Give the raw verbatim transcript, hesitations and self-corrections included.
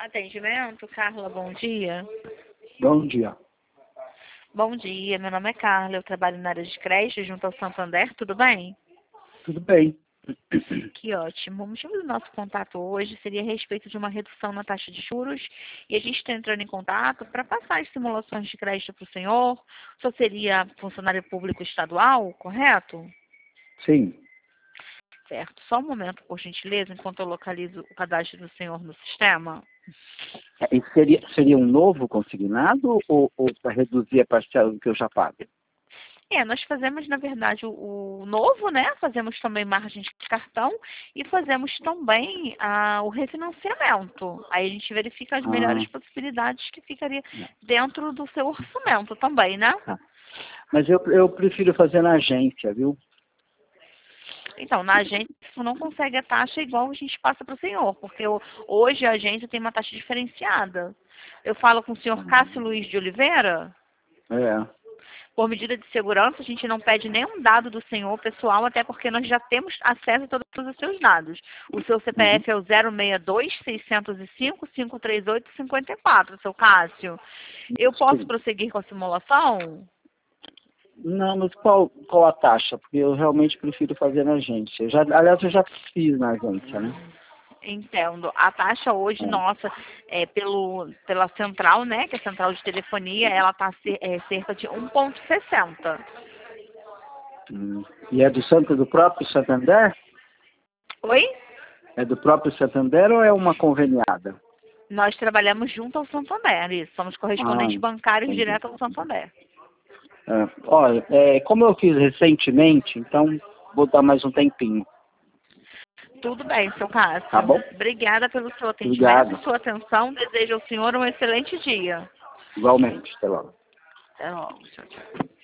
Atendimento, Carla, bom dia. Bom dia. Bom dia, meu nome é Carla, eu trabalho na área de creche junto ao Santander, tudo bem? Tudo bem. Que ótimo. O motivo do nosso contato hoje seria a respeito de uma redução na taxa de juros e a gente está entrando em contato para passar as simulações de crédito para o senhor. Só seria funcionário público estadual, correto? Sim. Certo. Só um momento, por gentileza, enquanto eu localizo o cadastro do senhor no sistema. É, e seria, seria um novo consignado ou, ou para reduzir a parcela do que eu já pago? É, nós fazemos, na verdade, o, o novo, né? Fazemos também margem de cartão e fazemos também ah, o refinanciamento. Aí a gente verifica as melhores Ah, possibilidades que ficaria não. dentro do seu orçamento também, né? Tá. Mas eu, eu prefiro fazer na agência, viu? Então, na agência, você não consegue a taxa igual a gente passa para o senhor, porque o- hoje a agência tem uma taxa diferenciada. Eu falo com o senhor Cássio Luiz de Oliveira. É. Por medida de segurança, a gente não pede nenhum dado do senhor pessoal, até porque nós já temos acesso a todos os seus dados. O seu Uhum. C P F é o zero seis dois, seiscentos e cinco, cinco três oito, cinquenta e quatro, seu Cássio. Eu posso Sim. prosseguir com a simulação? Não, mas qual, qual a taxa? Porque eu realmente prefiro fazer na agência. Eu já, aliás, eu já fiz na agência, né? Entendo. A taxa hoje, É. nossa, é, pelo, pela central, né, que é a central de telefonia, ela está é, cerca de um vírgula sessenta. Hum. E é do Santo do próprio Santander? Oi? É do próprio Santander ou é uma conveniada? Nós trabalhamos junto ao Santander, isso. Somos Ah, correspondentes bancários entendi. direto ao Santander. É, olha, é, como eu fiz recentemente, então vou dar mais um tempinho, Tudo bem, seu tá Cássio. bom? Obrigada pelo seu atendimento Obrigado. e sua atenção. Desejo ao senhor um excelente dia. Igualmente. Até logo. Até logo. Tchau, tchau.